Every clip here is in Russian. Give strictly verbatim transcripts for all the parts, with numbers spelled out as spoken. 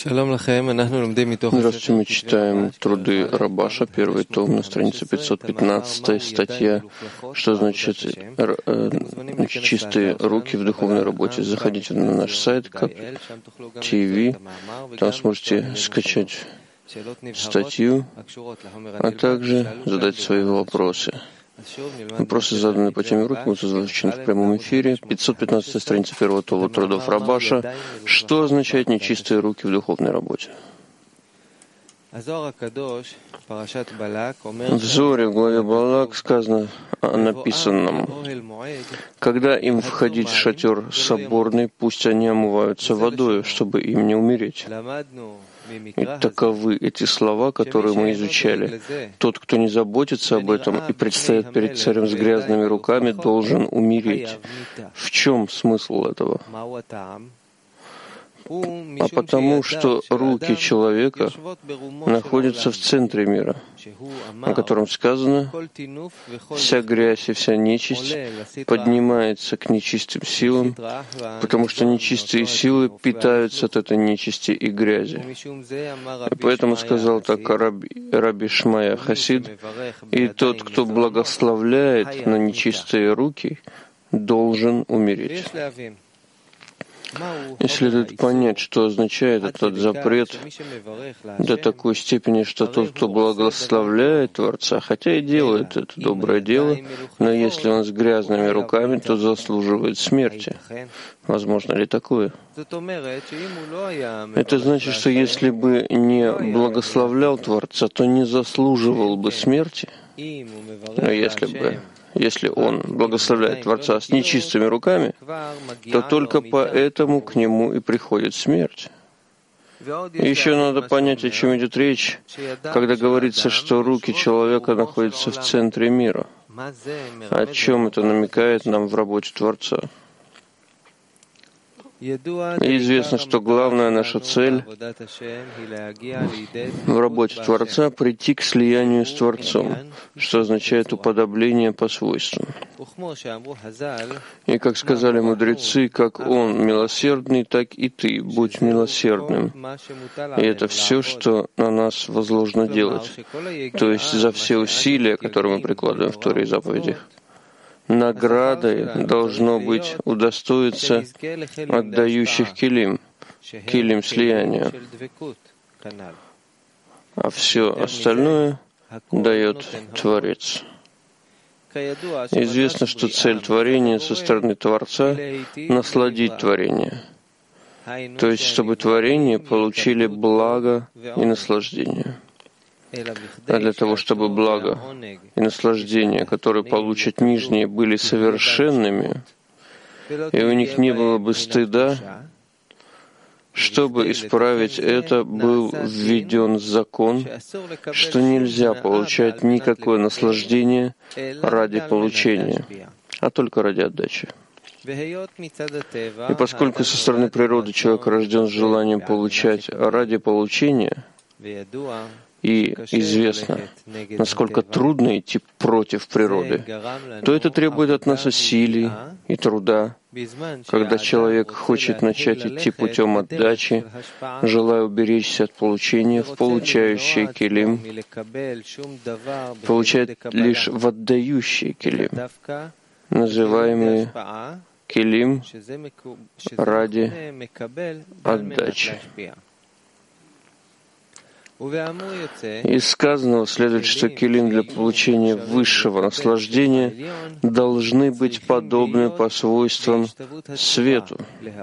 Здравствуйте, мы читаем труды Рабаша, первый том, на странице пятьсот пятнадцатая статья, что значит э, чистые руки в духовной работе. Заходите на наш сайт кап ти ви, там сможете скачать статью, а также задать свои вопросы. Вопросы, заданные по теме рук, будут озвучены в прямом эфире. пятьсот пятнадцатая страница первого тома трудов Рабаша. Что означает нечистые руки в духовной работе? В Зоре, в главе Балак, сказано о написанном: когда им входить в шатер соборный, пусть они омываются водой, чтобы им не умереть. И таковы эти слова, которые мы изучали. Тот, кто не заботится об этом и предстает перед царем с грязными руками, должен умереть. В чем смысл этого? А потому, что руки человека находятся в центре мира, о котором сказано: вся грязь и вся нечисть поднимается к нечистым силам, потому что нечистые силы питаются от этой нечисти и грязи. И поэтому сказал так Раби, Раби Шмая Хасид: и тот, кто благословляет на нечистые руки, должен умереть. И следует понять, что означает этот запрет до такой степени, что тот, кто благословляет Творца, хотя и делает это доброе дело, но если он с грязными руками, то заслуживает смерти. Возможно ли такое? Это значит, что если бы не благословлял Творца, то не заслуживал бы смерти. Но если бы Если он благословляет Творца с нечистыми руками, то только поэтому к нему и приходит смерть. И еще надо понять, о чем идет речь, когда говорится, что руки человека находятся в центре мира. О чем это намекает нам в работе Творца? И известно, что главная наша цель в работе Творца — прийти к слиянию с Творцом, что означает уподобление по свойствам. И, как сказали мудрецы, как Он милосердный, так и ты будь милосердным. И это все, что на нас возложено делать. То есть за все усилия, которые мы прикладываем в Торе и заповедях. Наградой должно быть удостоиться отдающих килим, килим слияния, а все остальное дает Творец. Известно, что цель творения со стороны Творца — насладить творение, то есть чтобы творение получили благо и наслаждение. А для того, чтобы благо и наслаждение, которые получат нижние, были совершенными, и у них не было бы стыда, чтобы исправить это, был введен закон, что нельзя получать никакое наслаждение ради получения, а только ради отдачи. И поскольку со стороны природы человек рожден с желанием получать ради получения, и известно, насколько трудно идти против природы, то это требует от нас усилий и труда. Когда человек хочет начать идти путем отдачи, желая уберечься от получения, в получающий килим, получает лишь в отдающий килим, называемый килим ради отдачи. Из сказанного следует, что килим для получения высшего наслаждения должны быть подобны по свойствам свету.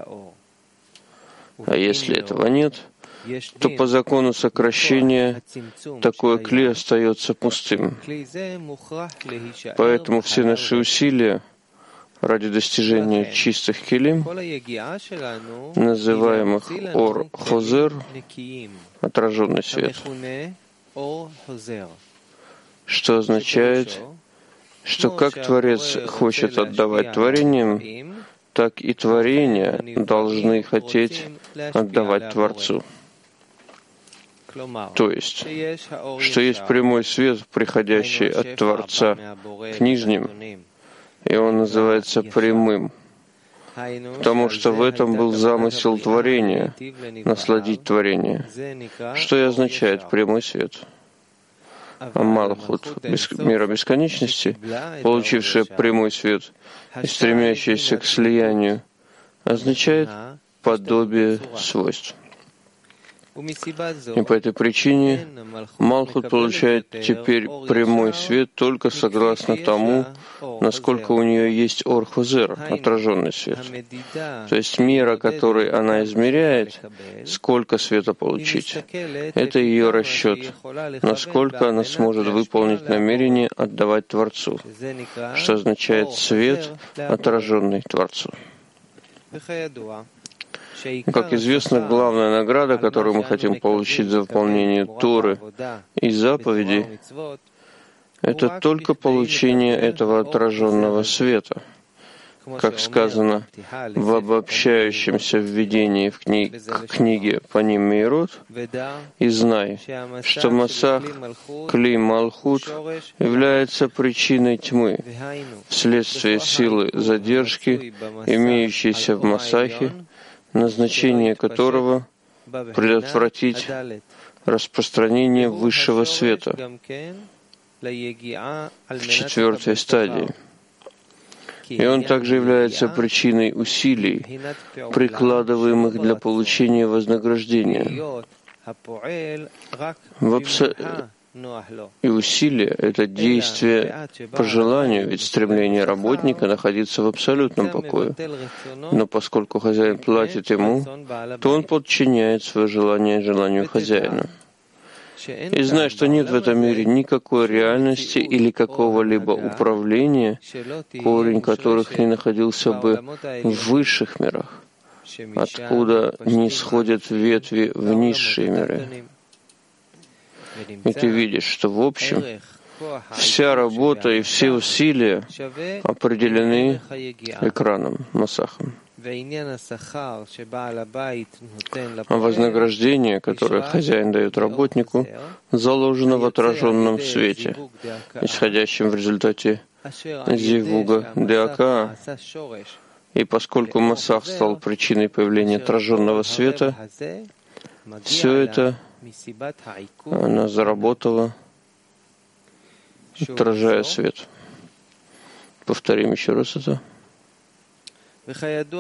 А если этого нет, то по закону сокращения такое кли остается пустым. Поэтому все наши усилия ради достижения чистых килим, называемых ор-хозер, отраженный свет, что означает, что как Творец хочет отдавать творениям, так и творения должны хотеть отдавать Творцу. То есть, что есть прямой свет, приходящий от Творца к нижним, и он называется прямым. потому что в этом был замысел творения — насладить творение. Что и означает прямой свет. А Малхут, мира бесконечности, получившая прямой свет и стремящаяся к слиянию, означает подобие свойств. И по этой причине Малхут получает теперь прямой свет только согласно тому, насколько у нее есть Ор-Хозер, отраженный свет. То есть мера, который она измеряет, сколько света получить. Это ее расчет, насколько она сможет выполнить намерение отдавать Творцу, что означает свет, отраженный Творцу. Как известно, главная награда, которую мы хотим получить за выполнение Торы и заповедей, это только получение этого отраженного света. Как сказано в обобщающемся введении в кни... к книге «Паним Меирот», «И знай, что Масах Кли Малхут является причиной тьмы, вследствие силы задержки, имеющейся в Масахе, назначение которого — предотвратить распространение высшего света в четвертой стадии. И он также является причиной усилий, прикладываемых для получения вознаграждения. В абсо... И усилие — это действие по желанию, ведь стремление работника находиться в абсолютном покое. Но поскольку хозяин платит ему, то он подчиняет свое желание желанию хозяина. И зная, что нет в этом мире никакой реальности или какого-либо управления, корень которых не находился бы в высших мирах, откуда не сходят ветви в низшие миры. И ты видишь, что в общем вся работа и все усилия определены экраном, масахом. А вознаграждение, которое хозяин дает работнику, заложено в отраженном свете, исходящем в результате зивуга деака. И поскольку масах стал причиной появления отраженного света, все это она заработала, отражая свет. Повторим еще раз это. И,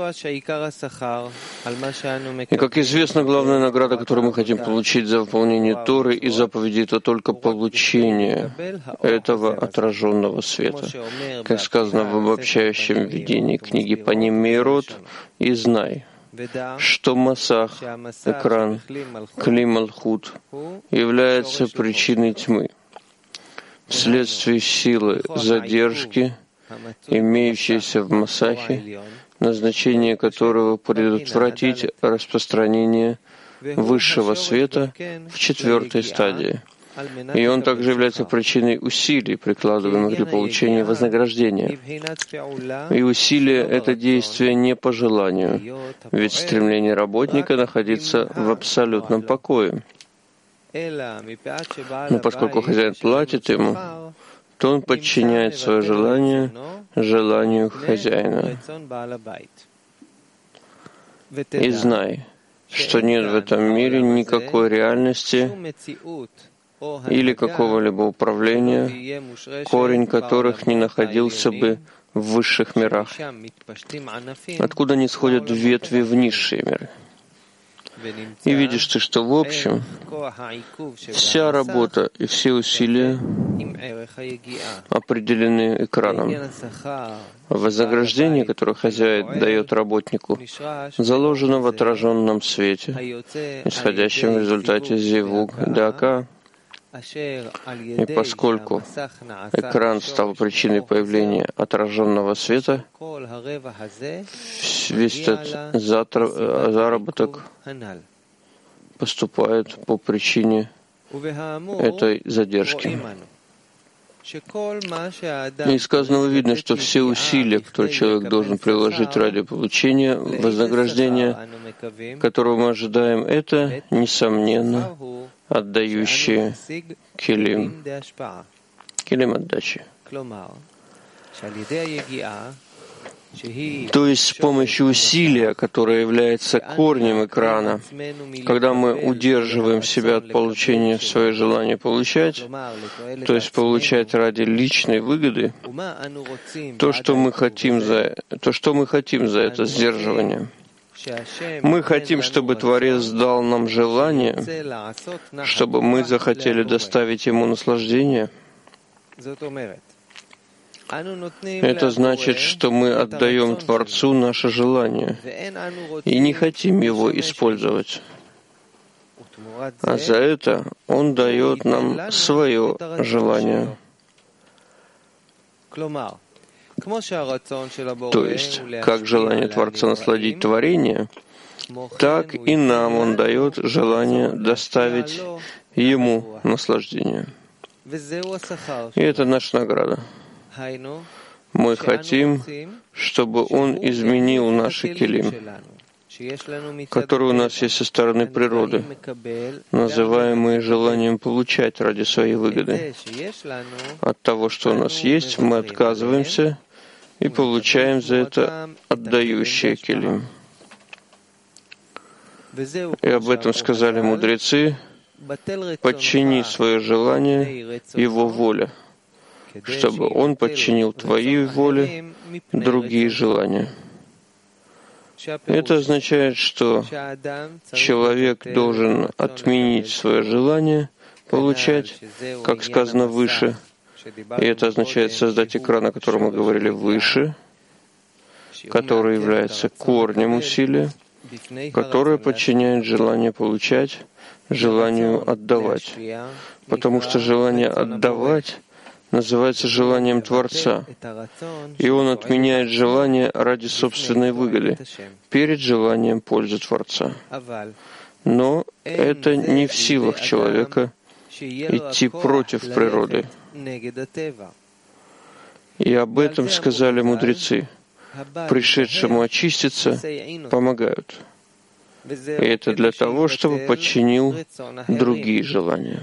как известно, главная награда, которую мы хотим получить за выполнение Торы и заповедей, это только получение этого отраженного света. Как сказано в обобщающем введении книги «Паним Меирот», «И знай, что Масах, экран, Кли Малхут, является причиной тьмы, вследствие силы задержки, имеющейся в Масахе, назначение которого предотвратить распространение высшего света в четвертой стадии. И он также является причиной усилий, прикладываемых для получения вознаграждения. И усилие — это действие не по желанию, ведь стремление работника находиться в абсолютном покое. Но поскольку хозяин платит ему, то он подчиняет свое желание желанию хозяина. И знай, что нет в этом мире никакой реальности или какого-либо управления, корень которых не находился бы в высших мирах, откуда не сходят ветви в низшие миры. И видишь ты, что в общем вся работа и все усилия определены экраном. Вознаграждение, которое хозяин дает работнику, заложено в отраженном свете, исходящем в результате зивуг дака. И поскольку экран стал причиной появления отраженного света, весь этот заработок поступает по причине этой задержки. И из сказанного видно, что все усилия, которые человек должен приложить ради получения вознаграждения, которого мы ожидаем, это, несомненно, отдающие килим, килим отдачи. То есть с помощью усилия, которое является корнем экрана, когда мы удерживаем себя от получения свое желание получать, то есть получать ради личной выгоды, то, что мы хотим за, то, что мы хотим за это сдерживание. Мы хотим, чтобы Творец дал нам желание, чтобы мы захотели доставить Ему наслаждение. Это значит, что мы отдаем Творцу наше желание и не хотим его использовать. А за это Он дает нам свое желание. То есть, как желание Творца насладить творение, так и нам Он дает желание доставить Ему наслаждение. И это наша награда. Мы хотим, чтобы Он изменил наши келим, которые у нас есть со стороны природы, называемые желанием получать ради своей выгоды. От того, что у нас есть, мы отказываемся и получаем за это отдающие келим. И об этом сказали мудрецы: подчини свое желание Его воле, чтобы Он подчинил твоей воле другие желания. Это означает, что человек должен отменить свое желание получать, как сказано выше, и это означает создать экран, о котором мы говорили выше, который является корнем усилия, которое подчиняет желание получать желанию отдавать, потому что желание отдавать называется желанием Творца, и он отменяет желание ради собственной выгоды перед желанием пользы Творца. Но это не в силах человека идти против природы. И об этом сказали мудрецы. Пришедшему очиститься помогают. И это для того, чтобы подчинил другие желания.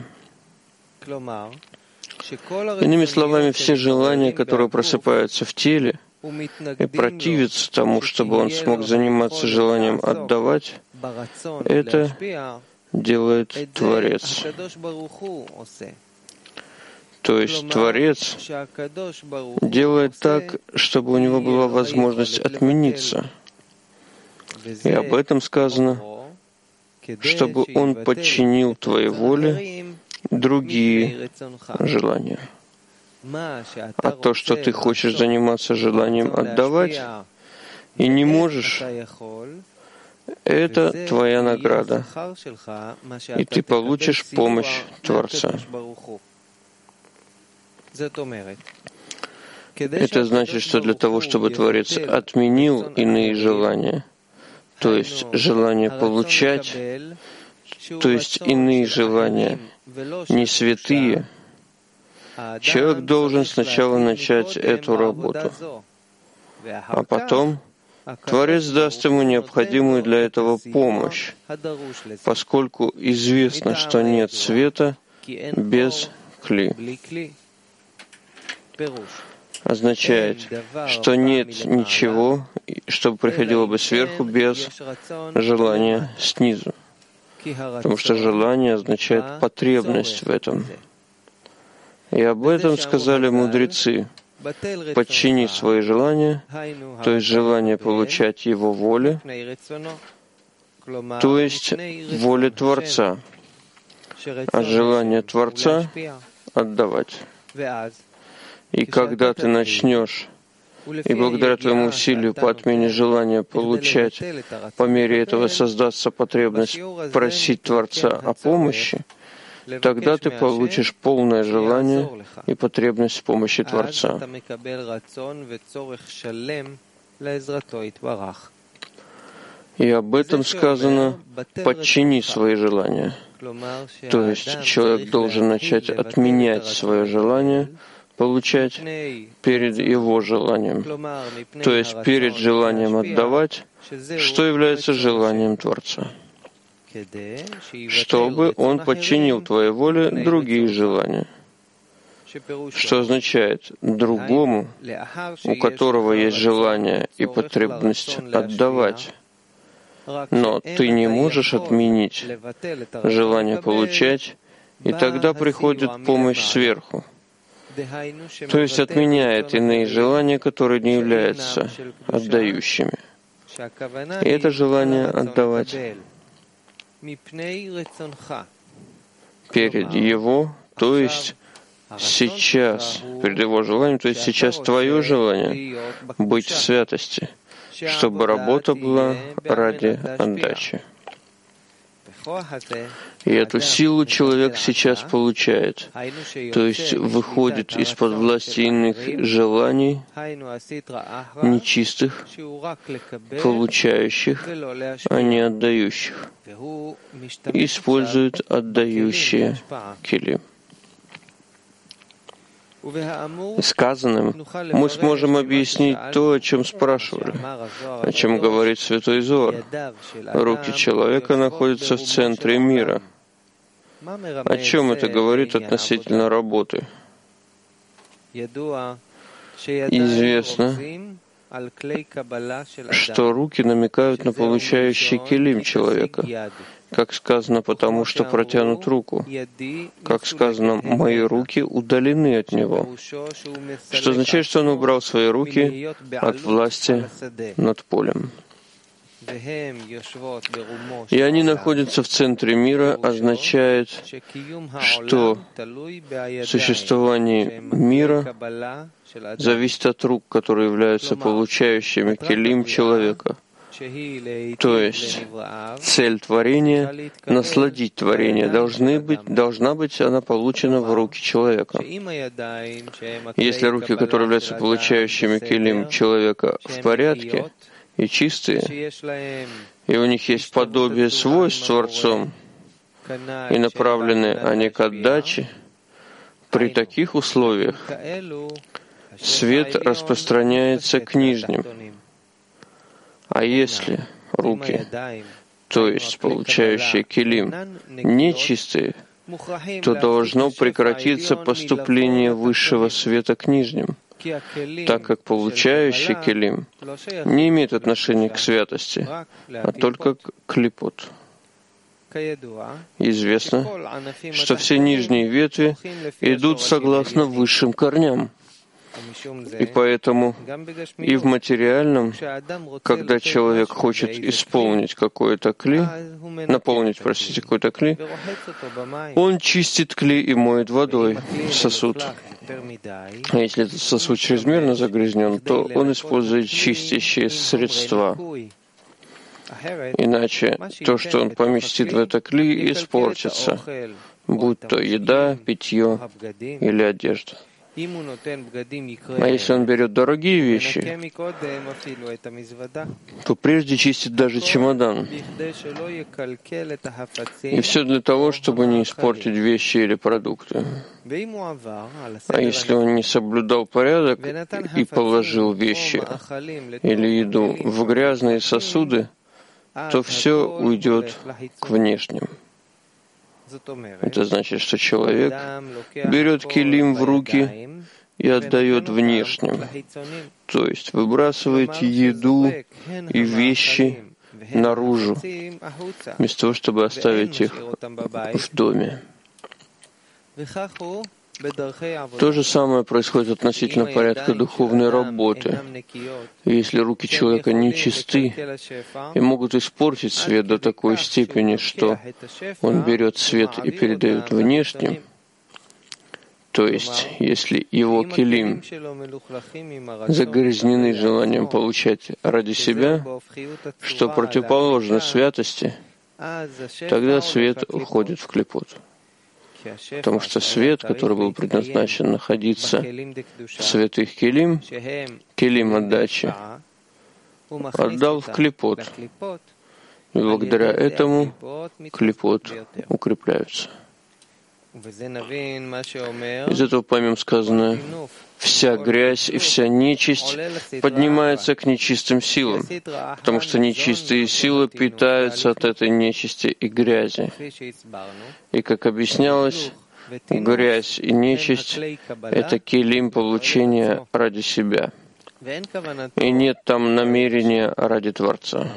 Иными словами, все желания, которые просыпаются в теле и противятся тому, чтобы он смог заниматься желанием отдавать, это делает Творец. То есть Творец делает так, чтобы у него была возможность отмениться. И об этом сказано, чтобы он подчинил твоей воле другие желания. А то, что ты хочешь заниматься желанием отдавать и не можешь, это твоя награда, и ты получишь помощь Творца. Это значит, что для того, чтобы Творец отменил иные желания, то есть желание получать, то есть иные желания, не святые, человек должен сначала начать эту работу, а потом Творец даст ему необходимую для этого помощь, поскольку известно, что нет света без кли. Означает, что нет ничего, что приходило бы сверху без желания снизу. Потому что желание означает потребность в этом. И об этом сказали мудрецы. Подчини свои желания, то есть желание получать Его воле, то есть воле Творца, а желание Творца отдавать. И когда ты начнешь, и благодаря твоему усилию по отмене желания получать, по мере этого создастся потребность просить Творца о помощи, тогда ты получишь полное желание и потребность в помощи Творца. И об этом сказано: подчини свои желания. То есть человек должен начать отменять свое желание получать перед его желанием, то есть перед желанием отдавать, что является желанием Творца, чтобы он подчинил твоей воле другие желания. что означает другому, у которого есть желание и потребность отдавать, но ты не можешь отменить желание получать, и тогда приходит помощь сверху, то есть отменяет иные желания, которые не являются отдающими. И это желание отдавать перед его, то есть сейчас, перед его желанием, то есть сейчас твое желание быть в святости, чтобы работа была ради отдачи. И эту силу человек сейчас получает, то есть выходит из-под власти иных желаний, нечистых, получающих, а не отдающих, и использует отдающие келим. Сказанным мы сможем объяснить то, о чем спрашивали, о чем говорит Святой Зоар. Руки человека находятся в центре мира. О чем это говорит относительно работы? Известно, что руки намекают на получающий келим человека. Как сказано, потому что протянут руку. Как сказано, мои руки удалены от него. Что означает, что он убрал свои руки от власти над полем. И они находятся в центре мира, означает, что существование мира зависит от рук, которые являются получающими келим человека. То есть цель творения, насладить творение, должны быть, должна быть она получена в руки человека. Если руки, которые являются получающими келим человека, в порядке и чистые, и у них есть подобие свойств с Творцом, и направлены они к отдаче, при таких условиях свет распространяется к нижним. А если руки, то есть получающие келим, нечистые, то должно прекратиться поступление высшего света к нижним, так как получающий келим не имеет отношения к святости, а только к клипот. Известно, что все нижние ветви идут согласно высшим корням. И поэтому и в материальном, когда человек хочет исполнить какое-то кли, наполнить, простите, какой-то кли, он чистит кли и моет водой сосуд. А если этот сосуд чрезмерно загрязнен, то он использует чистящие средства. Иначе то, что он поместит в это кли, испортится, будь то еда, питье или одежда. А если он берет дорогие вещи, то прежде чистит даже чемодан. И все для того, чтобы не испортить вещи или продукты. А если он не соблюдал порядок и положил вещи или еду в грязные сосуды, то все уйдет к внешним. Это значит, что человек берет келим в руки и отдает внешним, то есть выбрасывает еду и вещи наружу, вместо того, чтобы оставить их в доме. То же самое происходит относительно порядка духовной работы. И если руки человека не чисты и могут испортить свет до такой степени, что он берет свет и передает внешним, то есть если его келим загрязнены желанием получать ради себя, что противоположно святости, тогда свет уходит в клипот. Потому что свет, который был предназначен находиться в святых келим, келим отдачи, отдал в клипот. И благодаря этому клипот укрепляются. Из этого поймем сказанное: вся грязь и вся нечисть поднимается к нечистым силам, потому что нечистые силы питаются от этой нечисти и грязи. И, как объяснялось, грязь и нечисть — это келим получения ради себя. И нет там намерения ради Творца.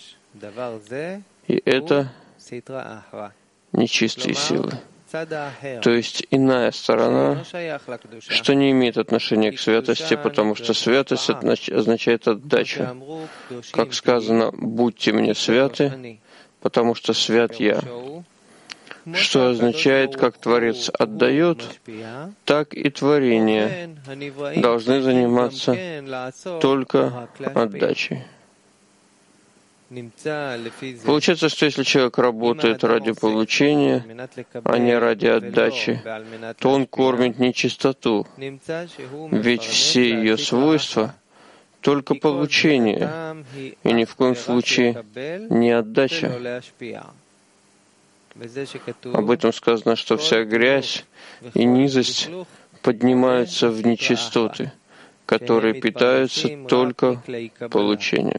И это нечистые силы. То есть иная сторона, что не имеет отношения к святости, потому что святость означает отдача. Как сказано, «Будьте мне святы, потому что свят я», что означает, как Творец отдает, так и творения должны заниматься только отдачей. Получается, что если человек работает ради получения, а не ради отдачи, то он кормит нечистоту, ведь все ее свойства — только получение, и ни в коем случае не отдача. Об этом сказано, что вся грязь и низость поднимаются в нечистоты, которые питаются только получением.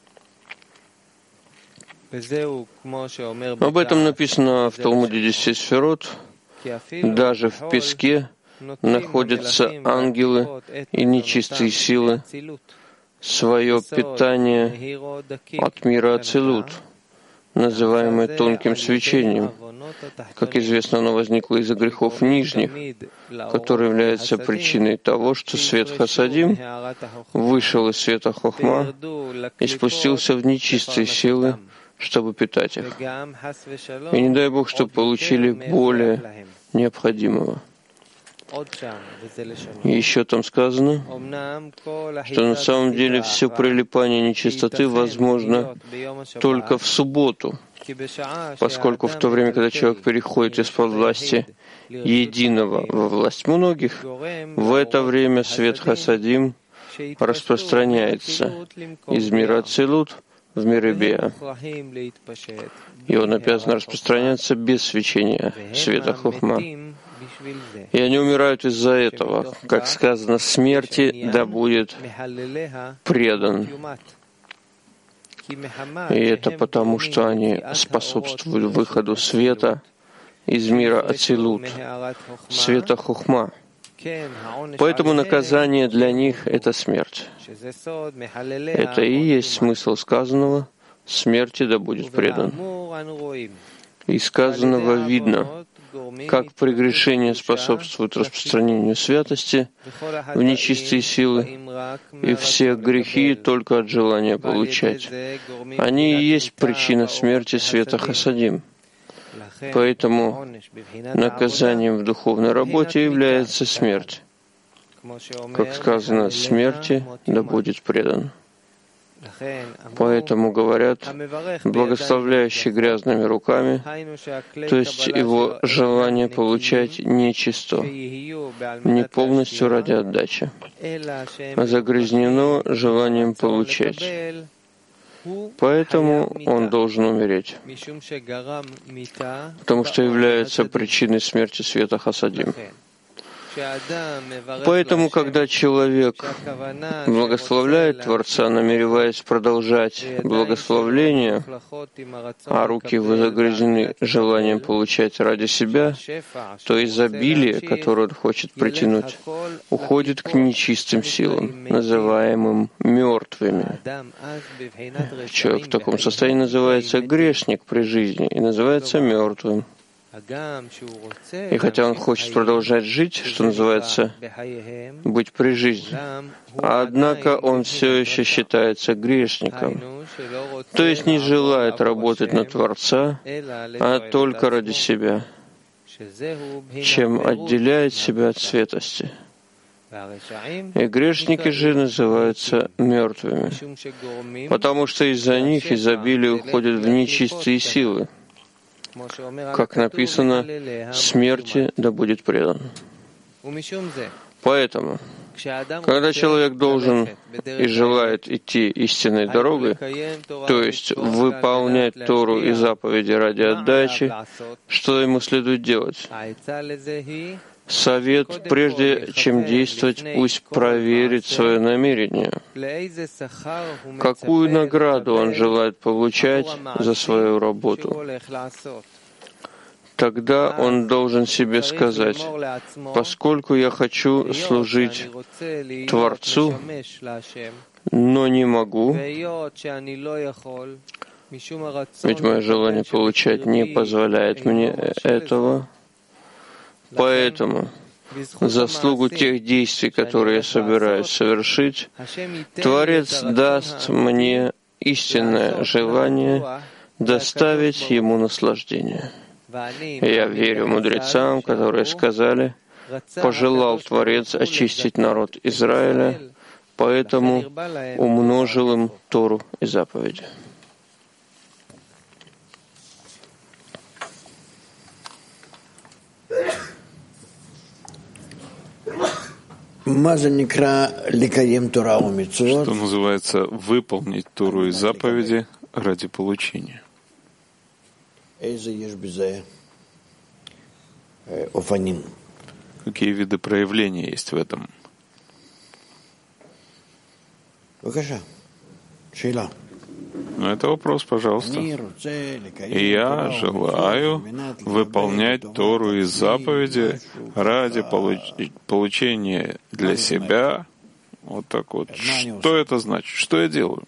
Об этом написано в Талмуде десяти сферот. Даже в песке находятся ангелы и нечистые силы, свое питание от мира Ацилут, называемое тонким свечением. Как известно, оно возникло из-за грехов нижних, которые являются причиной того, что свет Хасадим вышел из света Хохма и спустился в нечистые силы, чтобы питать их. И не дай Бог, чтобы получили более необходимого. И еще там сказано, что на самом деле все прилипание нечистоты возможно только в субботу, поскольку в то время, когда человек переходит из-под власти единого во власть многих, в это время свет Хасадим распространяется из мира Ацилут в мир Беа. И он обязан распространяться без свечения света Хохма. И они умирают из-за этого. Как сказано, смерти да будет предан. И это потому, что они способствуют выходу света из мира Ацилут, света Хохма. Поэтому наказание для них — это смерть. Это и есть смысл сказанного «смерти да будет предан». И сказанного видно, как прегрешение способствует распространению святости в нечистые силы, и все грехи только от желания получать. Они и есть причина смерти света Хасадим. Поэтому наказанием в духовной работе является смерть. Как сказано, смерти да будет предан. Поэтому говорят, благословляющий грязными руками, то есть его желание получать нечисто, не полностью ради отдачи, а загрязнено желанием получать. Поэтому он должен умереть, потому что является причиной смерти света Хасадим. Поэтому, когда человек благословляет Творца, намереваясь продолжать благословление, а руки его загрязнены желанием получать ради себя, то изобилие, которое он хочет притянуть, уходит к нечистым силам, называемым мертвыми. Человек в таком состоянии называется грешник при жизни и называется мертвым. И хотя он хочет продолжать жить, что называется, быть при жизни, однако он все еще считается грешником, то есть не желает работать на Творца, а только ради себя, чем отделяет себя от святости. И грешники же называются мертвыми, потому что из-за них изобилие уходит в нечистые силы. Как написано, смерти да будет предан. Поэтому, когда человек должен и желает идти истинной дорогой, то есть выполнять Тору и заповеди ради отдачи, что ему следует делать? Совет, прежде чем действовать, пусть проверит свое намерение. Какую награду он желает получать за свою работу? тогда он должен себе сказать: поскольку я хочу служить Творцу, но не могу, ведь мое желание получать не позволяет мне этого, поэтому заслугу тех действий, которые я собираюсь совершить, Творец даст мне истинное желание доставить ему наслаждение. Я верю мудрецам, которые сказали: пожелал Творец очистить народ Израиля, поэтому умножил им Тору и заповеди. Что называется выполнить Тору и заповеди ради получения? Какие виды проявления есть в этом? Ну, это вопрос, пожалуйста. И я желаю выполнять Тору и заповеди ради получ- получения для себя. Вот так вот. Что это значит? Что я делаю?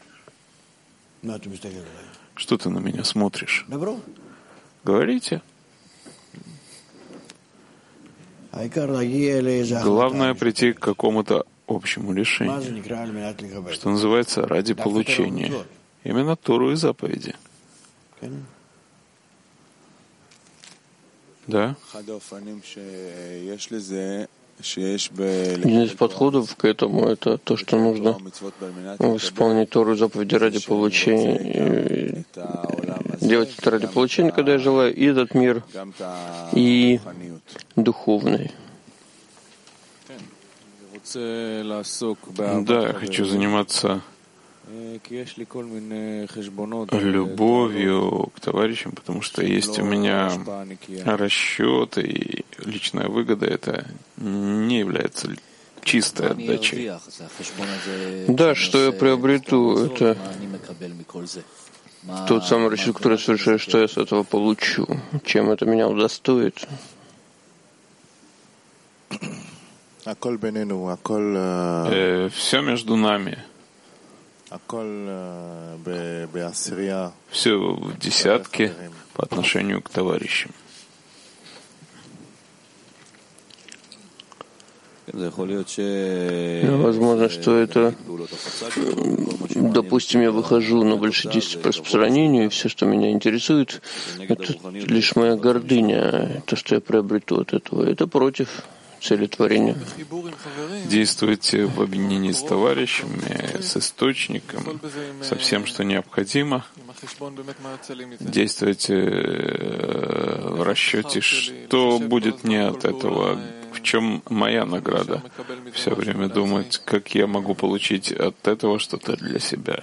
Что ты на меня смотришь? Говорите. Главное прийти к какому-то общему решению, что называется ради получения. Именно Тору и заповеди. Да? Один из подходов к этому — это то, что нужно исполнить Тору и заповеди ради получения, делать это ради получения, когда я желаю и этот мир, и духовный. Да, я хочу заниматься любовью к товарищам, потому что есть у меня расчеты, и личная выгода — это не является чистой отдачей. Да, что я приобрету, это тот самый расчет, который я совершаю, что я с этого получу, чем это меня удостоит. Э, все между нами. Все в десятке по отношению к товарищам. Возможно, что это, допустим, я выхожу на большие действия по распространению, и все, что меня интересует, это лишь моя гордыня, то, что я приобрету от этого. Это против цели творения. Действуйте в объединении с товарищами, с источником, со всем, что необходимо. Действуйте в расчете, что будет мне от этого, в чем моя награда. Все время думать, как я могу получить от этого что-то для себя.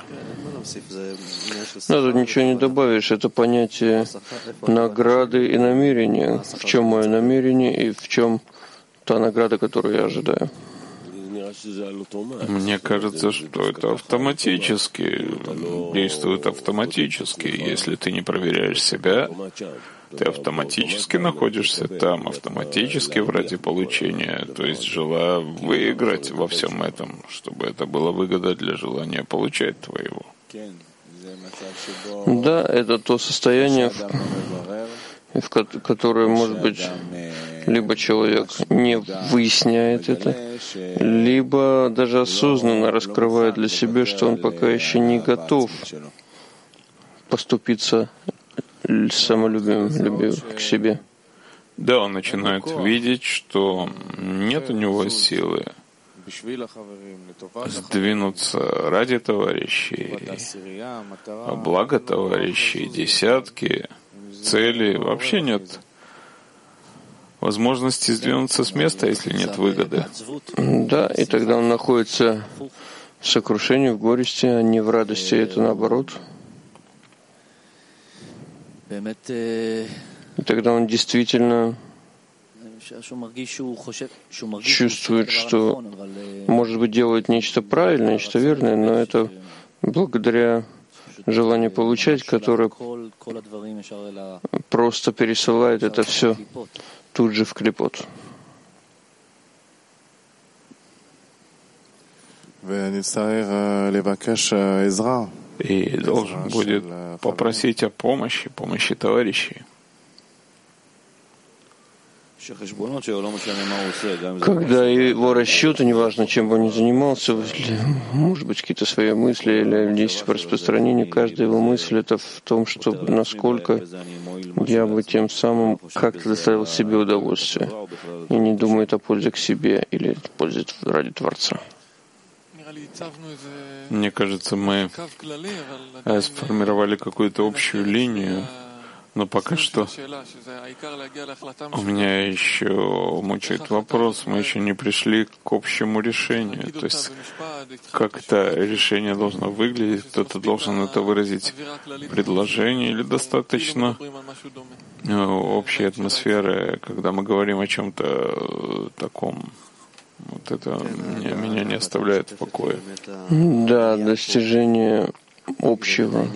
Но тут ничего не добавишь. Это понятие награды и намерения. В чем мое намерение и в чем та награда, которую я ожидаю. Мне кажется, что это автоматически, действует автоматически. Если ты не проверяешь себя, ты автоматически находишься там, автоматически ради получения, то есть желая выиграть во всем этом, чтобы это была выгода для желания получать твоего. Да, это то состояние, в которое, может быть, либо человек не выясняет это, либо даже осознанно раскрывает для себя, что он пока еще не готов поступиться самолюбием, любовью к себе. Да, он начинает видеть, что нет у него силы сдвинуться ради товарищей, благо товарищей, десятки, цели. Вообще нет возможности сдвинуться с места, если нет выгоды. Да, и тогда он находится в сокрушении, в горести, а не в радости. Это наоборот. И тогда он действительно чувствует, что, может быть, делает нечто правильное, нечто верное, но это благодаря желание получать, которое просто пересылает это все тут же в клипот. И должен будет попросить о помощи, помощи товарищей. Когда его расчеты, неважно, чем бы он ни занимался, может быть, какие-то свои мысли или действия по распространению, каждая его мысль — это в том, что насколько я бы тем самым как-то доставил себе удовольствие и не думает о пользе к себе или пользе ради Творца. Мне кажется, мы сформировали какую-то общую линию, но пока что у меня еще мучает вопрос, мы еще не пришли к общему решению. То есть как это решение должно выглядеть, кто-то должен это выразить в предложении, или достаточно общей атмосферы, когда мы говорим о чем-то таком. Вот это меня, меня не оставляет в покое. Да, достижение общего.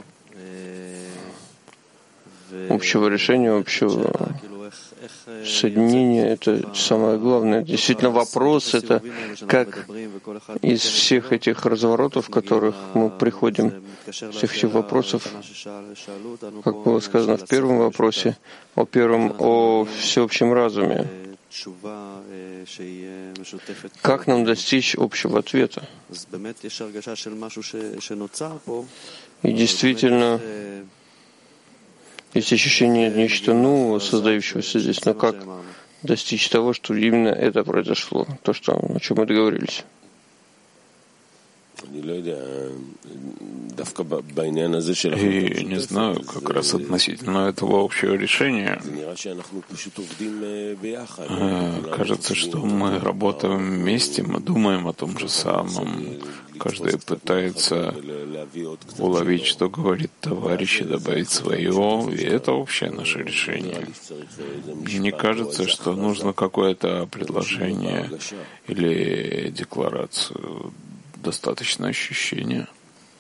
Общего решения, общего соединения — это самое главное. Действительно, вопрос — это как из всех этих разворотов, в которых мы приходим, всех этих вопросов, как было сказано в первом вопросе, о первом, о всеобщем разуме, как нам достичь общего ответа? И действительно, есть ощущение нечто нового, создающегося здесь, но как достичь того, что именно это произошло, то, что, о чем мы договорились? И не знаю, как раз относительно этого общего решения, кажется, что мы работаем вместе, мы думаем о том же самом. Каждый пытается уловить, что говорит товарищ, и добавить свое, и это общее наше решение. Мне кажется, что нужно какое-то предложение или декларацию. Достаточно ощущения.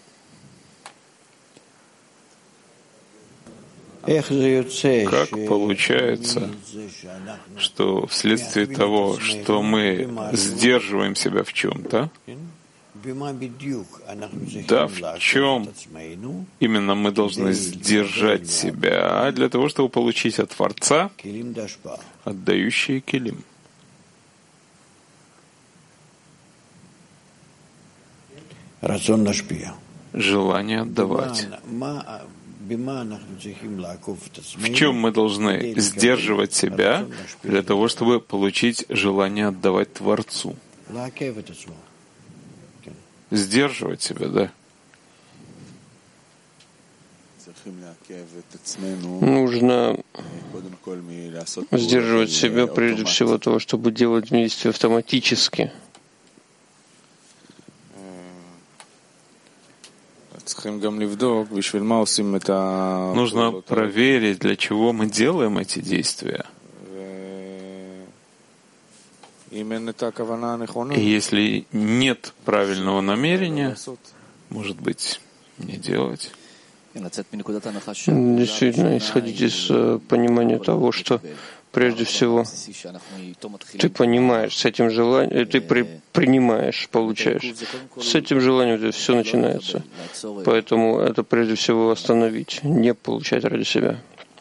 Как получается, что вследствие того, что мы сдерживаем себя в чем-то, да, в чем именно мы должны сдержать себя для того, чтобы получить от Творца отдающие килим? Желание отдавать. В чем мы должны сдерживать себя для того, чтобы получить желание отдавать Творцу? Сдерживать себя, да? Нужно сдерживать себя прежде всего того, чтобы делать действия автоматически. Нужно проверить, для чего мы делаем эти действия. И если нет правильного намерения, может быть, не делать. Действительно, исходить из понимания того, что прежде всего ты понимаешь, с этим желанием, ты при, принимаешь, получаешь. С этим желанием все начинается. Поэтому это прежде всего остановить, не получать ради себя.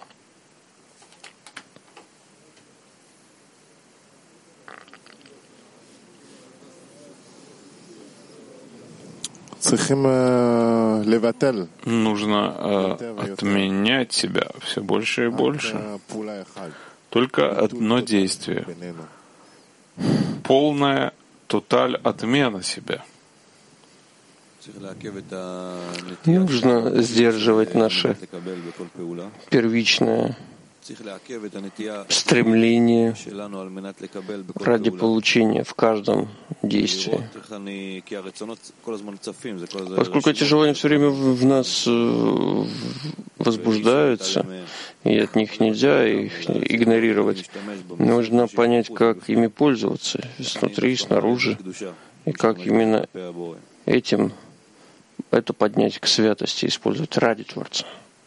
Нужно э, отменять себя все больше и больше. Только одно действие. Полная, тоталь отмена себя. Нужно сдерживать наше первичное стремление ради получения в каждом действии. Поскольку эти желания все время в нас возбуждаются, и от них нельзя их игнорировать, нужно понять, как ими пользоваться, снутри и снаружи, и как именно этим это поднять к святости, использовать ради Творца.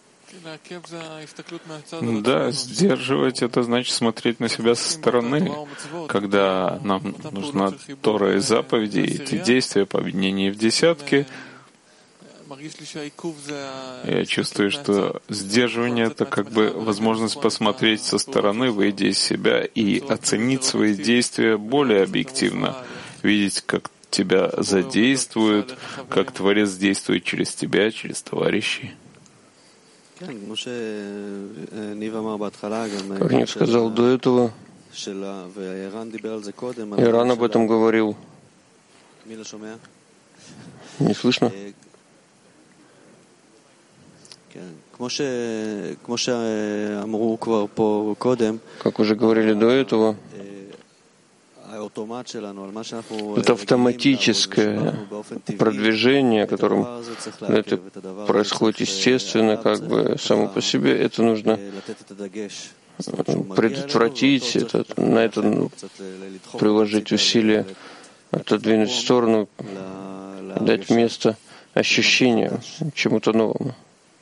Да, сдерживать — это значит смотреть на себя со стороны, когда нам нужна Тора и заповеди, и эти действия по объединению в десятки. Я чувствую, что сдерживание — это как бы возможность посмотреть со стороны, выйдя из себя и оценить свои действия более объективно, видеть, как тебя задействуют, как Творец действует через тебя, через товарищей. Как Нив сказал до этого, Иран об этом говорил. Не слышно? Как уже говорили до этого, это автоматическое продвижение, которым это происходит естественно, как бы само по себе, это нужно предотвратить, это, на это приложить усилия, отодвинуть в сторону, дать место ощущению, чему-то новому.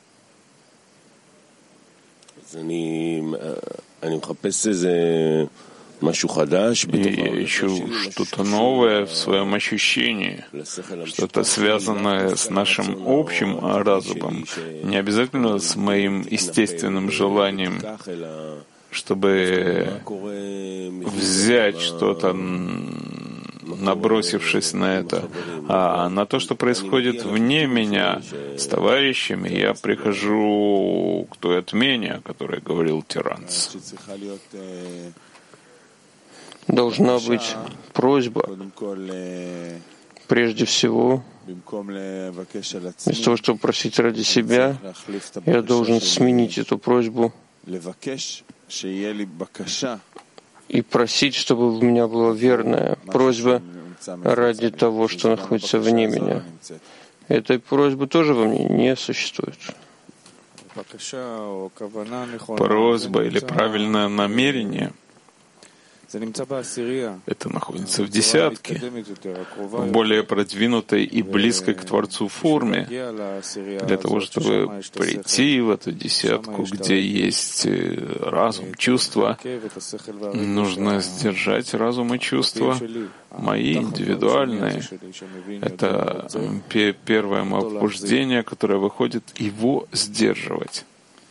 И я ищу что-то новое в своем ощущении, что-то связанное с нашим общим разумом, не обязательно с моим естественным желанием, чтобы взять что-то, набросившись на это, а на то, что происходит вне меня с товарищами, я прихожу к той отмене, о которой говорил Тиранц. Должна быть просьба, прежде всего, вместо того, чтобы просить ради себя, я должен сменить эту просьбу и просить, чтобы у меня была верная просьба ради того, что находится вне меня. Этой просьбы тоже во мне не существует. Просьба или правильное намерение — это находится в десятке, в более продвинутой и близкой к Творцу форме, для того, чтобы прийти в эту десятку, где есть разум, чувства. Нужно сдержать разум и чувства мои, индивидуальные. Это первое мое побуждение, которое выходит, его сдерживать.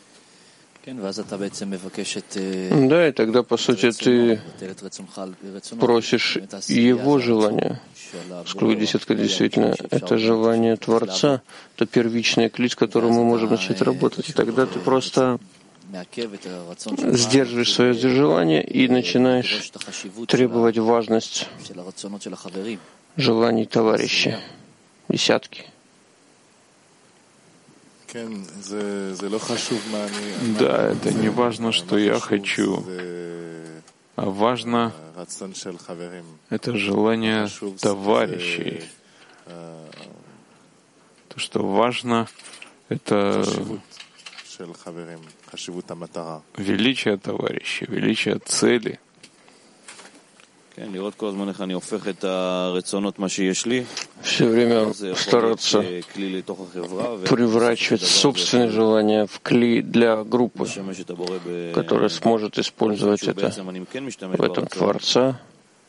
Да, и тогда, по сути, ты просишь его желания. Поскольку десятка действительно это желание Творца, то первичный клич, с которым мы можем начать работать. И тогда ты просто сдерживаешь свое желание и начинаешь требовать важность желаний товарищей. Десятки. Да, это не важно, что я хочу, а важно это желание товарищей. То, что важно, это величие товарищей, величие цели. Все время стараться превращать собственные желания в клей для группы, которая сможет использовать это в этом Творца,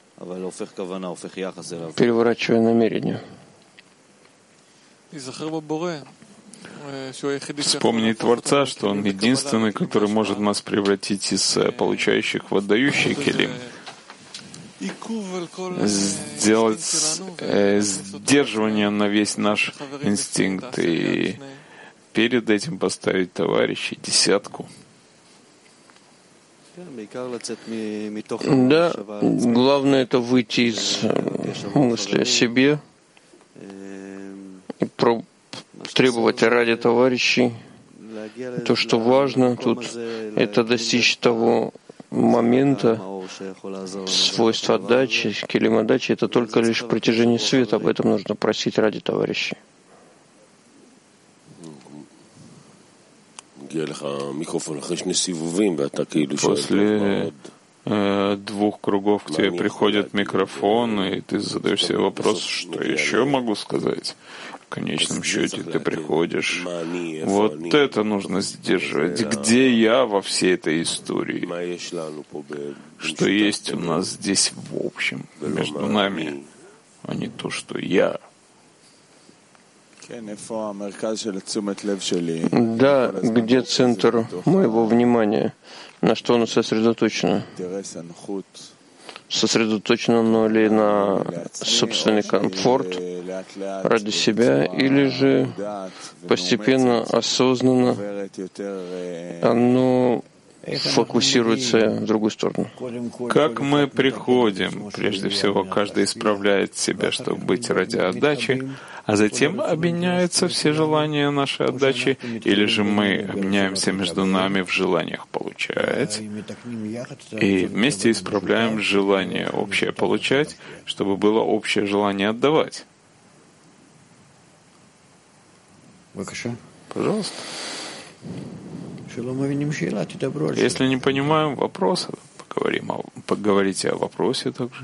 переворачивая намерение. Вспомни Творца, что Он единственный, который может нас превратить из получающих в отдающие келим. Сделать э, сдерживание на весь наш инстинкт и перед этим поставить товарищей десятку. Да, главное это выйти из мысли о себе и про- требовать ради товарищей. То, что важно тут, это достичь того момента, свойства отдачи, келим отдачи, это только лишь притяжение света, об этом нужно просить ради товарищей. После э, двух кругов к тебе приходит микрофон, и ты задаешь себе вопрос, что еще могу сказать? в конечном счете ты приходишь. Вот это нужно сдерживать. Где я во всей этой истории? Что есть у нас здесь в общем, между нами, а не то, что я. Да, где центр моего внимания? На что оно сосредоточено? Сосредоточено оно ли на собственный комфорт ради себя, или же постепенно, осознанно оно фокусируется в другую сторону? Как мы приходим, прежде всего, каждый исправляет себя, чтобы быть ради отдачи, а затем обменяются все желания нашей отдачи, или же мы обменяемся между нами в желаниях получать, и вместе исправляем желание общее получать, чтобы было общее желание отдавать. Пожалуйста. Если не понимаем вопроса, поговорим о, поговорите о вопросе также.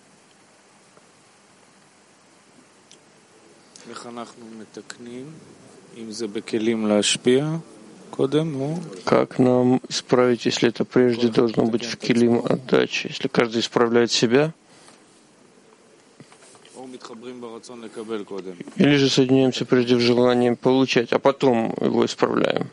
Как нам исправить, если это прежде должно быть в килим отдачи? Если каждый исправляет себя, или же соединяемся прежде в желании получать, а потом его исправляем?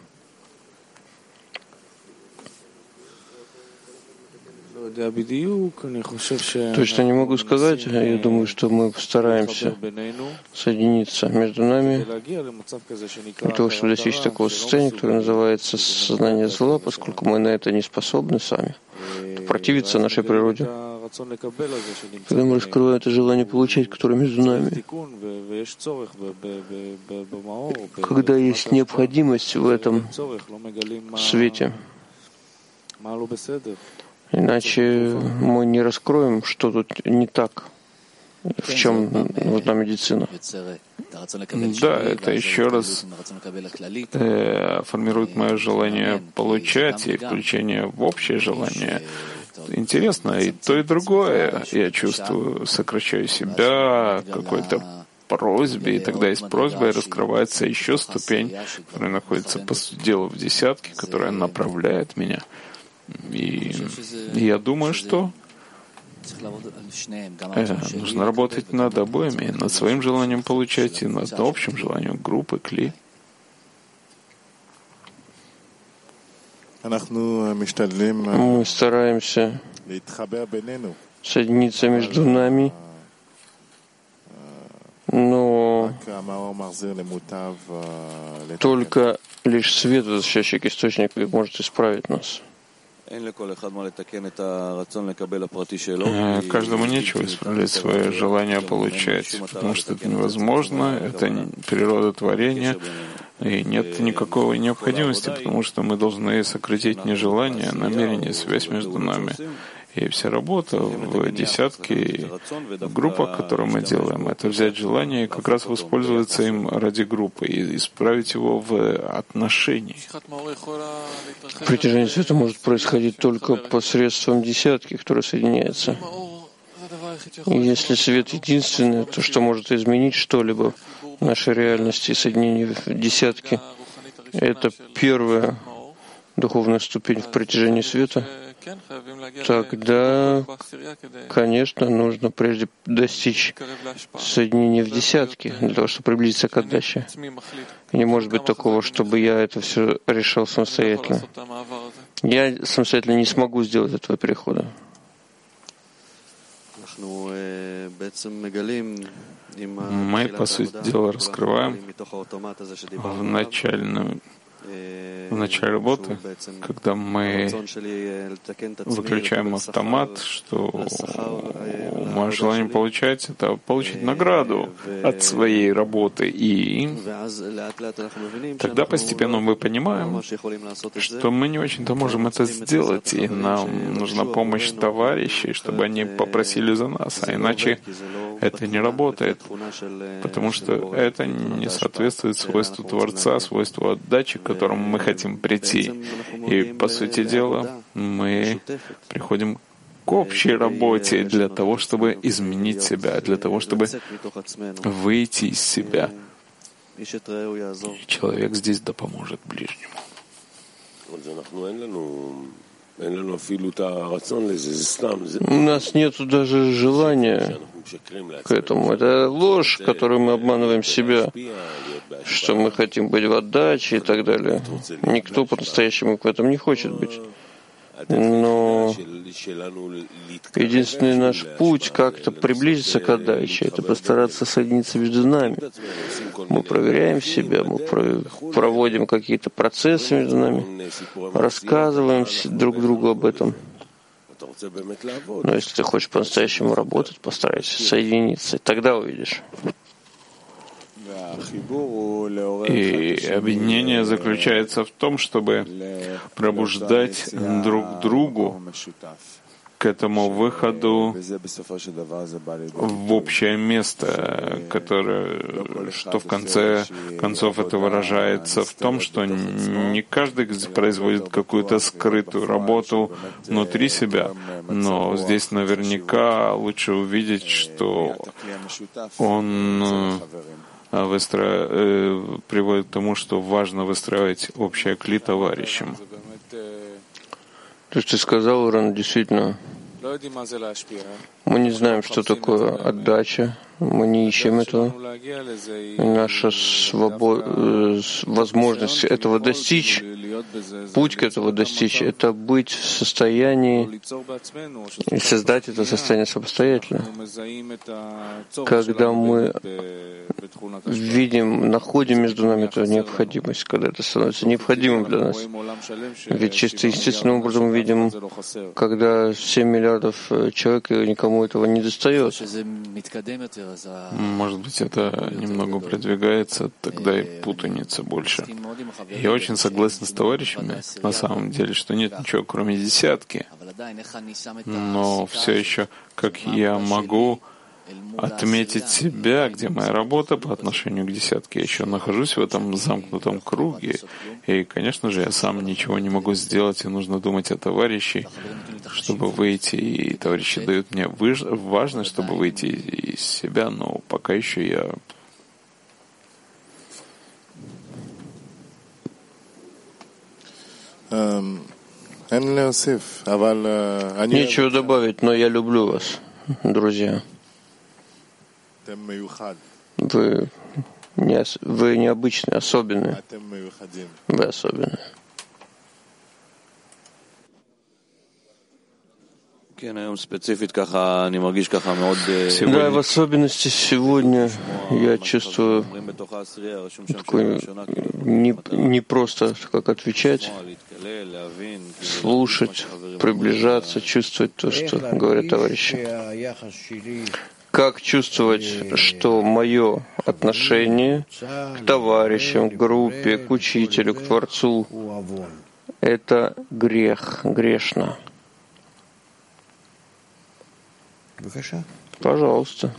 Точно не могу сказать. Я думаю, что мы постараемся соединиться между нами для того, чтобы достичь такого состояния, которое называется сознание зла, поскольку мы на это не способны сами. Противиться нашей природе. Когда мы раскрываем это желание получать, которое между нами, когда есть необходимость в этом свете, иначе мы не раскроем, что тут не так, в чем нужна медицина. Да, это еще раз э, формирует мое желание получать и включение в общее желание. Интересно, и то, и другое. Я чувствую, сокращаю себя, какой-то просьбе, и тогда из просьбы раскрывается еще ступень, которая находится по сути дела в десятке, которая направляет меня. И я думаю, что э, нужно работать над обоими, над своим желанием получать и над общим желанием группы, кли. Мы стараемся соединиться между нами, но только лишь свет, возвращающий к источнику, может исправить нас. Каждому нечего исправлять свое желание получать, потому что это невозможно, это природа творения, и нет никакой необходимости, потому что мы должны сократить не желание, а намерение, связь между нами. И вся работа в десятке, в группах, которые мы делаем, это взять желание и как раз воспользоваться им ради группы и исправить его в отношении. Притяжение света может происходить только посредством десятки, которая соединяется. И если свет единственный, то что может изменить что-либо в нашей реальности, соединение в десятке, это первая духовная ступень в притяжении света, тогда, конечно, нужно прежде достичь соединения в десятке, для того, чтобы приблизиться к отдаче. Не может быть такого, чтобы я это все решал самостоятельно. Я самостоятельно не смогу сделать этого перехода. Мы, по сути дела, раскрываем в начальную в начале работы, когда мы выключаем автомат, что мое желание получать — это получить награду от своей работы. И тогда постепенно мы понимаем, что мы не очень-то можем это сделать, и нам нужна помощь товарищей, чтобы они попросили за нас, а иначе это не работает, потому что это не соответствует свойству Творца, свойству отдачи, к которому мы хотим прийти. И, по сути дела, мы приходим к общей работе для того, чтобы изменить себя, для того, чтобы выйти из себя И человек здесь да поможет ближнему. У нас нет даже желания к этому. Это ложь, которой мы обманываем себя, что мы хотим быть в отдаче и так далее. Никто по-настоящему в этом не хочет быть. Но единственный наш путь как-то приблизиться к отдаче, это постараться соединиться между нами. Мы проверяем себя, мы проводим какие-то процессы между нами, рассказываем друг другу об этом. Но если ты хочешь по-настоящему работать, постарайся соединиться, и тогда увидишь. И объединение заключается в том, чтобы пробуждать друг другу к этому выходу в общее место, которое, что в конце концов это выражается в том, что не каждый производит какую-то скрытую работу внутри себя, но здесь наверняка лучше увидеть, что он выстро... э, приводит к тому, что важно выстраивать общее кли товарищам. То, что ты сказал, Иран, действительно, мы не знаем, что такое отдача, мы не ищем этого. Наша свобо... возможность этого достичь, путь к этому достичь, это быть в состоянии и создать это состояние самостоятельно. Когда мы видим, находим между нами эту необходимость, когда это становится необходимым для нас. Ведь чисто естественным образом мы видим, когда семь миллиардов человек, и никому этого не достает. Может быть, это немного продвигается, тогда и путаница больше. Я очень согласен с товарищами, на самом деле, что нет ничего, кроме десятки. Но все еще, как я могу отметить себя, где моя работа по отношению к десятке. Я еще нахожусь в этом замкнутом круге. И, конечно же, я сам ничего не могу сделать, и нужно думать о товарищах, чтобы выйти. И товарищи дают мне выж... важно, чтобы выйти из себя, но пока еще я... Нечего добавить, но я люблю вас, друзья. Вы, не, вы необычные, особенные. Вы особенные. Да, в особенности сегодня я чувствую такой не, не просто как отвечать, слушать, приближаться, чувствовать то, что говорят товарищи. Как чувствовать, что мое отношение к товарищам, к группе, к учителю, к Творцу — это грех, грешно. Пожалуйста.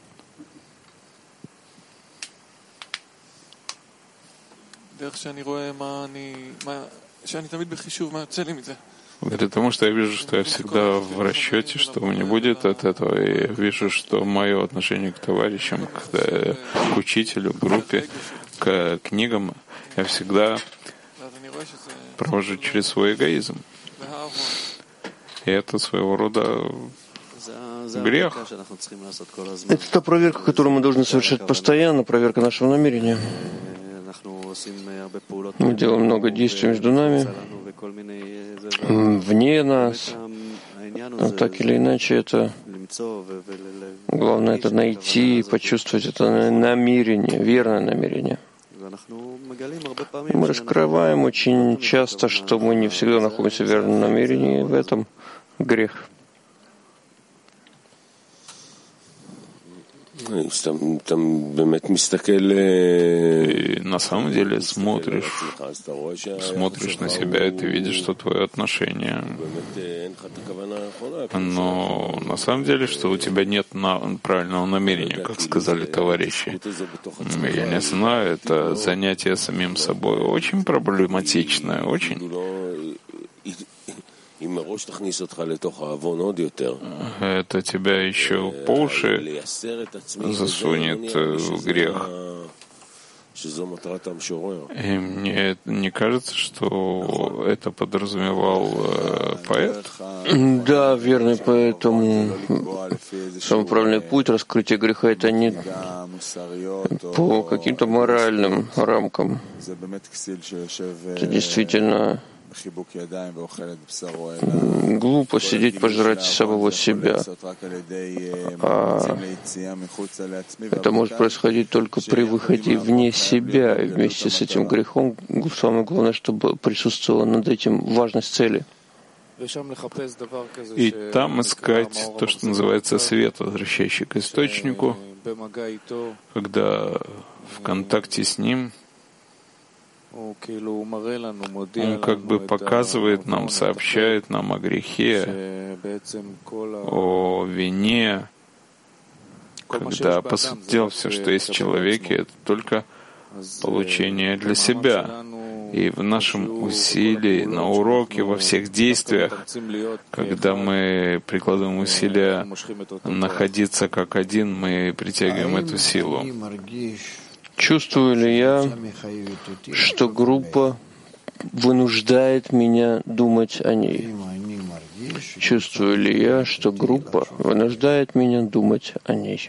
Благодаря тому, что я вижу, что я всегда в расчете, что у меня будет от этого, и я вижу, что мое отношение к товарищам, к, к учителю, к группе, к книгам, я всегда провожу через свой эгоизм. И это своего рода грех. Это та проверка, которую мы должны совершать постоянно, проверка нашего намерения. Мы делаем много действий между нами, вне нас. Но так или иначе, это главное это найти, почувствовать это намерение, верное намерение. Мы раскрываем очень часто, что мы не всегда находимся в верном намерении, и в этом грех. И на самом деле смотришь, смотришь на себя, и ты видишь, что твое отношение. Но на самом деле, что у тебя нет на, правильного намерения, как сказали товарищи. Я не знаю, это занятие самим собой очень проблематичное, очень. Это тебя еще по уши засунет в грех. И мне не кажется, что это подразумевал э, поэт. Да, верно, поэтому самый правильный путь раскрытия греха — это не по каким-то моральным рамкам. Это действительно глупо сидеть, пожирать самого себя. А это может происходить только при выходе вне себя. И вместе с этим грехом самое главное, чтобы присутствовала над этим важность цели. И там искать то, что называется свет, возвращающий к источнику, когда в контакте с ним он как бы показывает нам, сообщает нам о грехе, о вине, когда, по сути дела, все, что есть в человеке, это только получение для себя. И в нашем усилии, на уроке, во всех действиях, когда мы прикладываем усилия находиться как один, мы притягиваем эту силу. Чувствую ли я, что группа вынуждает меня думать о ней? Чувствую ли я, что группа вынуждает меня думать о ней?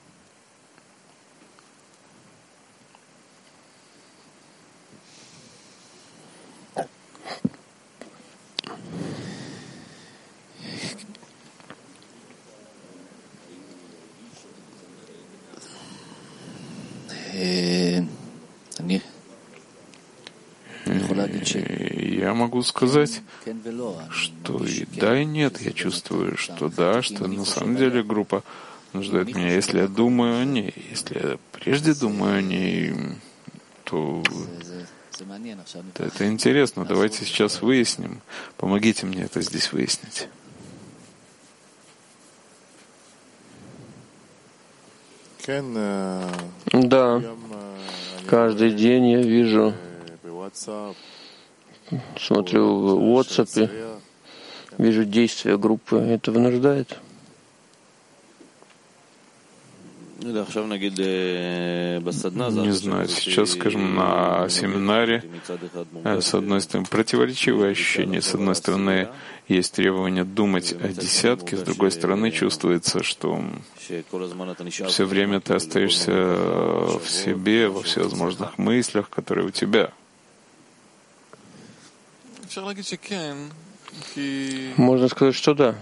Я могу сказать, что и да, и нет. Я чувствую, что да, что на самом деле группа нуждает меня. Если я думаю о ней, если я прежде думаю о ней, то это интересно. Давайте сейчас выясним. Помогите мне это здесь выяснить. Да, каждый день я вижу, смотрю в WhatsApp, вижу действия группы. Это вынуждает? Не знаю, сейчас, скажем, на семинаре, с одной стороны, противоречивые ощущения. С одной стороны, есть требование думать о десятке, с другой стороны, чувствуется, что все время ты остаешься в себе, во всевозможных мыслях, которые у тебя. Можно сказать, что да.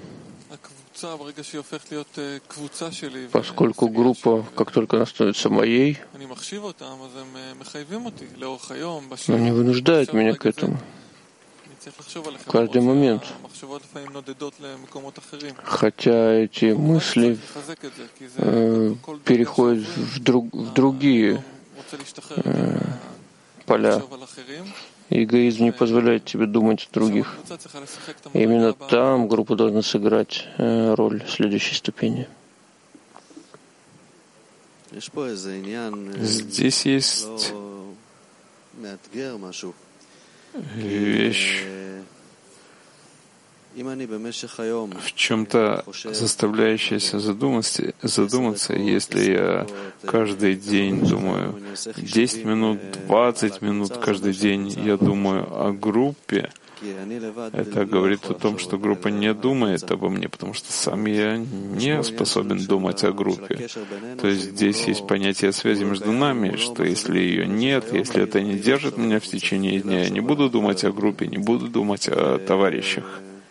Поскольку группа, как только она становится моей, она не вынуждает меня к этому. Каждый момент. Хотя эти мысли э, переходят в, друг, в другие э, поля. Эгоизм не позволяет тебе думать о других. И именно там группа должна сыграть э, роль следующей ступени. Здесь есть вещь, в чем-то заставляющаяся задуматься, задуматься, если я каждый день думаю, десять минут, двадцать минут каждый день я думаю о группе, это говорит о том, что группа не думает обо мне, потому что сам я не способен думать о группе. То есть здесь есть понятие связи между нами, что если ее нет, если это не держит меня в течение дня, я не буду думать о группе, не буду думать о товарищах.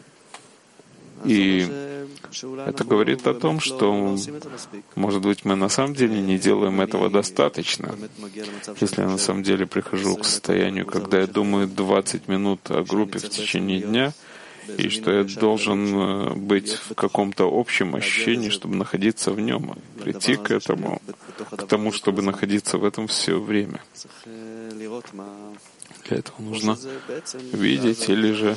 И это говорит о том, что, может быть, мы на самом деле не делаем этого достаточно. Если я на самом деле прихожу к состоянию, когда я думаю двадцать минут о группе в течение дня, и что я должен быть в каком-то общем ощущении, чтобы находиться в нем, прийти к этому, к тому, чтобы находиться в этом все время. Для этого нужно видеть, или же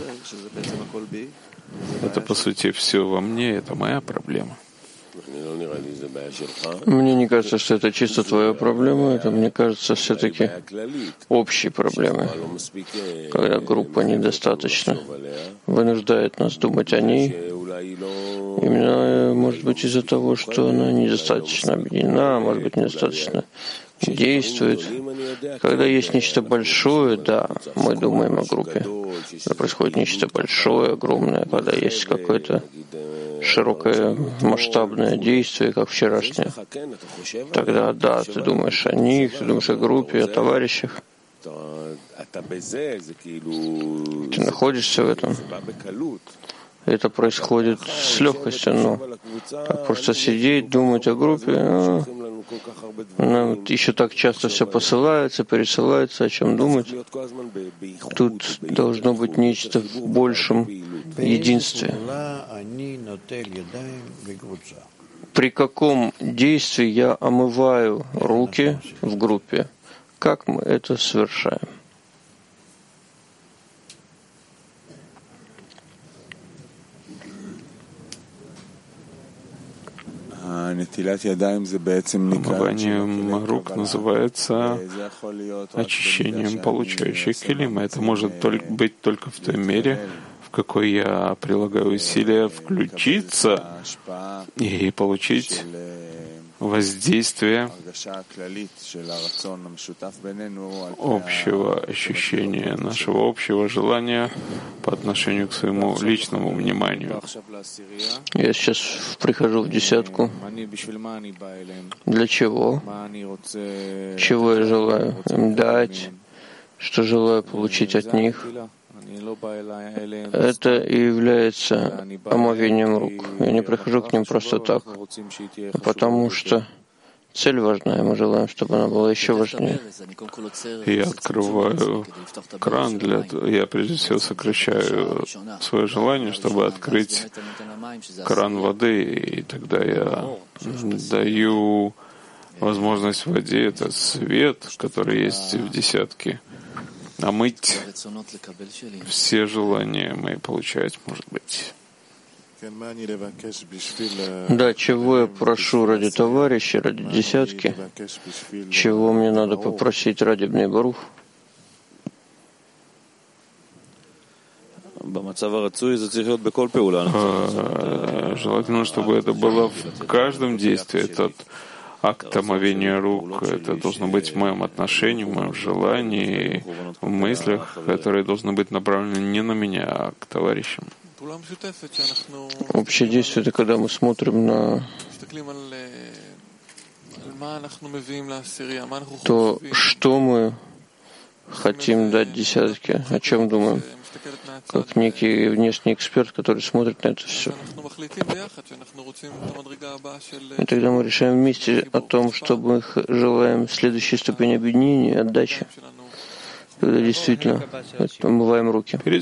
это, по сути, все во мне, это моя проблема. Мне не кажется, что это чисто твоя проблема, это, мне кажется, все-таки общей проблемой. Когда группа недостаточно вынуждает нас думать о ней, именно, может быть, из-за того, что она недостаточно объединена, может быть, недостаточно действует. Когда есть нечто большое, да, мы думаем о группе. Когда происходит нечто большое, огромное, когда есть какое-то широкое масштабное действие, как вчерашнее, тогда да, ты думаешь о них, ты думаешь о группе, о товарищах. Ты находишься в этом. Это происходит с легкостью, но так просто сидеть, думать о группе, а, нам еще так часто все посылается, пересылается, о чем думать. Тут должно быть нечто в большем единстве. При каком действии я омываю руки в группе? Как мы это совершаем? Омыванием рук называется очищением получающих келим. Это может только быть только в той мере, в какой я прилагаю усилия включиться и получить воздействие общего ощущения, нашего общего желания по отношению к своему личному вниманию. Я сейчас прихожу в десятку. Для чего? Чего я желаю им дать? Что желаю получить от них? Это и является омовением рук. Я не прихожу к ним просто так, потому что цель важна, и мы желаем, чтобы она была еще важнее. Я открываю кран для этого. Я прежде всего сокращаю свое желание, чтобы открыть кран воды, и тогда я даю возможность воде, это свет, который есть в десятке, омыть все желания мои получать, может быть. Да, чего я прошу ради товарища, ради десятки, чего мне надо попросить ради Бней Барух? Желательно, чтобы это было в каждом действии. Этот акт омовения рук, это должно быть в моем отношении, в моем желании, в мыслях, которые должны быть направлены не на меня, а к товарищам. Общее действие — это когда мы смотрим на то, что мы хотим дать десятке, о чем думаем, как некий внешний эксперт, который смотрит на это все. И тогда мы решаем вместе о том, что мы желаем следующей ступени объединения, отдачи, когда действительно омываем руки.